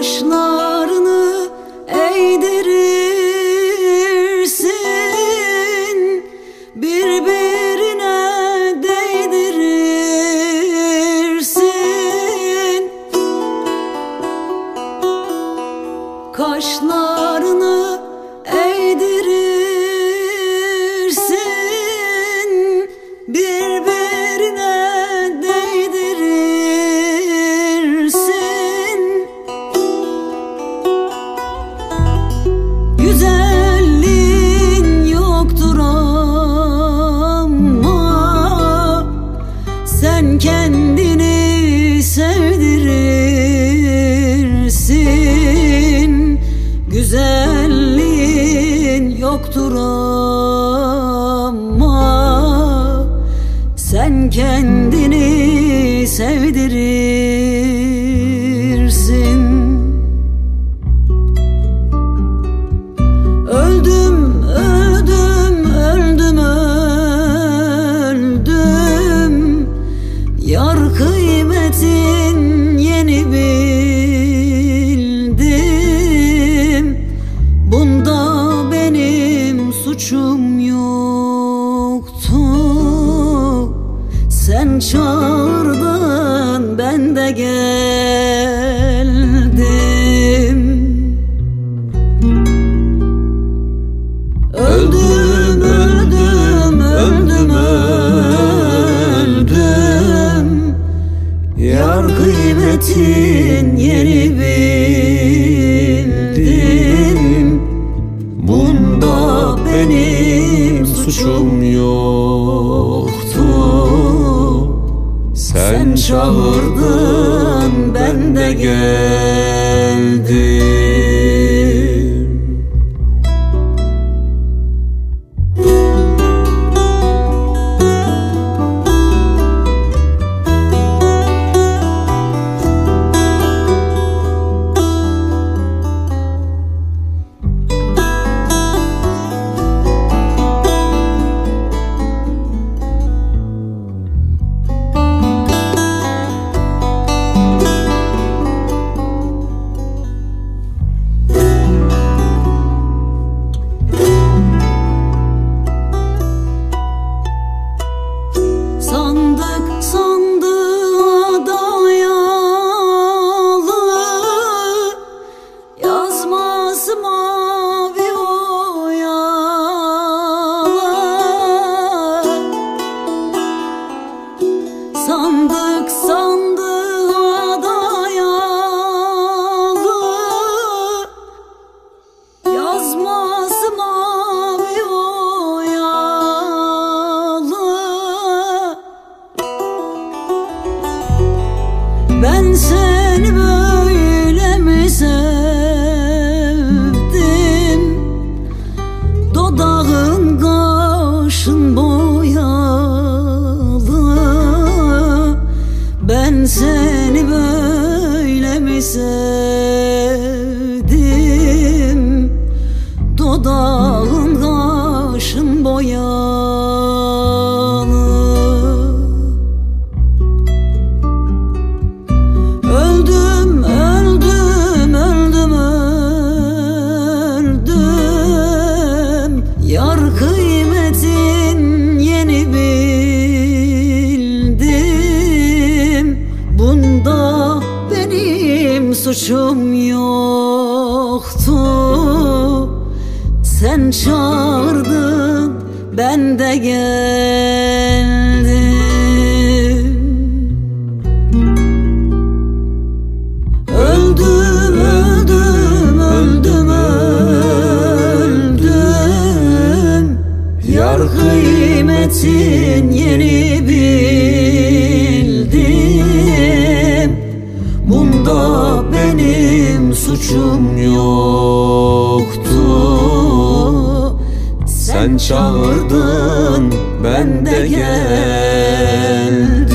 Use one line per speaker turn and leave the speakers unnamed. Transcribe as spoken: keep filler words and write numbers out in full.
Kaşlarını eğdirirsin, birbirine değdirirsin. Kaşlarını eğdirirsin, birbirine değdirirsin. Güzelliğin yoktur ama sen kendini sevdirirsin. Güzelliğin yoktur ama sen kendini sevdirirsin. Öldüm, öldüm, öldüm, öldüm. Yar kıymetin yeni bildim. Bunda benim suçum yoktu. Sen çağırdın, ben de geldim. Öldüm, öldüm, öldüm, öldüm. Yar kıymetin yeni bildim. Bunda benim suçum yoktu. Sen çağırdın, ben de geldim. Sandık sandığa dayalı, yazması mavi oyalı. Sandık sandığa dayalı, yazması mavi oyalı. Ben seni böyle mi sevdim? Dodağın kaşın boyalı. Ben seni böyle mi sevdim? Dodağın kaşın boyalı. Öldüm, öldüm, öldüm, öldüm. Yar kıymetin yeni bildim. Bunda benim suçum yoktu. Sen çağırdın, ben de geldim. Öldüm, öldüm, öldüm, öldüm. Yar kıymetin yeni bildim. Bunda benim suçum yoktu. Sen çağırdın, ben de geldim.